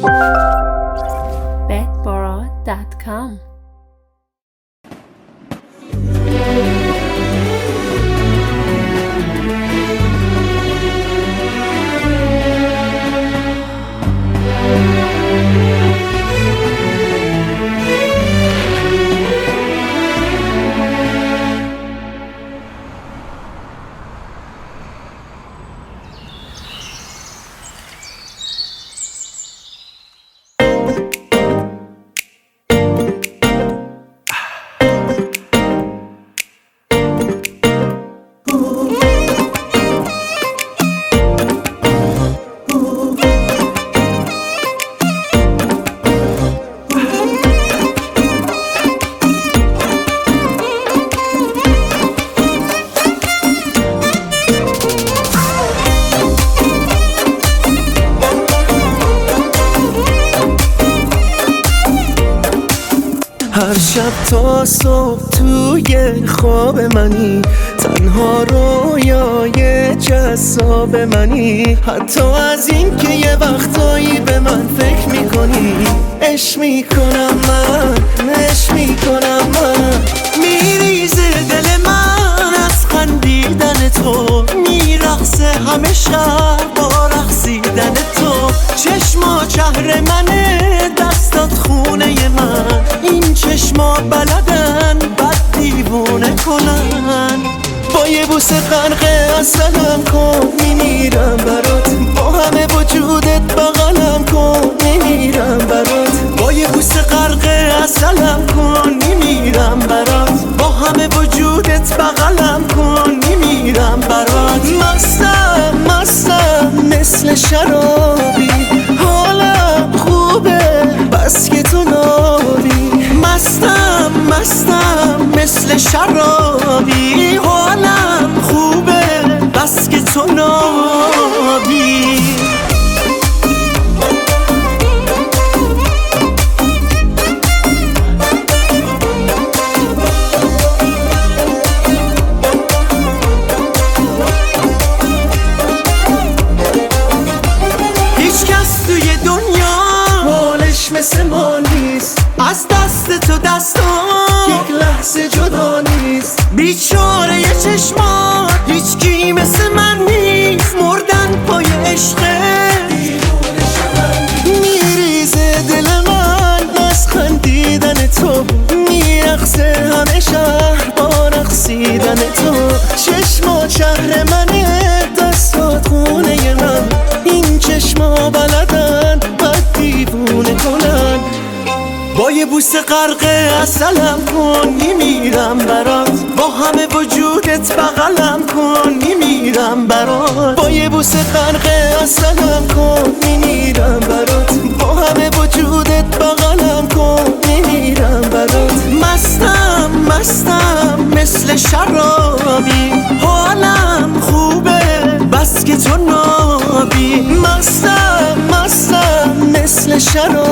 bedboro.com. هر شب تا صبح توی خواب منی، تنها رویای جذاب منی. حتی از این که یه وقتایی به من فکر میکنی، عشق میکنم من، عشق میکنم من. میریزه دل من از خندیدن تو، میرقصه همه شب با رقصیدن تو. چشما شهر منه، دستات خونه من. این چشما بلدن بد دیوونه کنن. با یه بوسه غرق عسلم کن، میمیرم برات. با همه وجودت بغلم کن، میمیرم برات. با یه بوسه غرق عسلم کن، میمیرم برات. با همه وجودت بغلم کن، میمیرم برات. مستم مستم مثل شرابی، حالم خوبه بس که تو نابی. مستم مستم مثل شرابی، حالم خوبه بس که تو نابی. هیچ کس توی دنیا حالش مثل ما نیست، از دست تو دستان یک لحظه جدا نیست. بیچاره یه چشما هیچ کی مثل من نیست، مردن پای عشقه میریزه دل من از خندیدن تو. میرقصه همه شهر با رقصیدن تو. چشما شهر منه، دستات خونه من. این چشما بلدن بد دیوونه کنن. با یه بوسه غرق عسلم کن، میمیرم برات. با همه وجودت بغلم کن، میمیرم برات. با یه بوسه غرق عسلم کن، میمیرم برات. با همه وجودت بغلم کن، میمیرم برات. مستم مستم مثل شرابی، حالم خوبه بس که تو نابی. مستم مستم مثل شرابی،